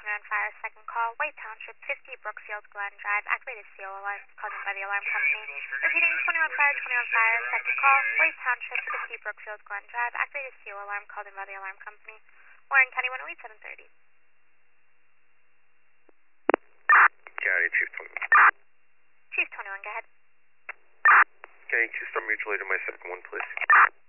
21 Fire, second call, White Township, 50 Brookfield Glen Drive, activated CO alarm, called in by the alarm company. Repeating, 21 Fire, second call, White Township, 50 Brookfield Glen Drive, activated CO alarm, called in by the alarm company. Warren County 108, 730. County Chief 21. Chief 21, go ahead. Can you start mutual aid in my second one, please?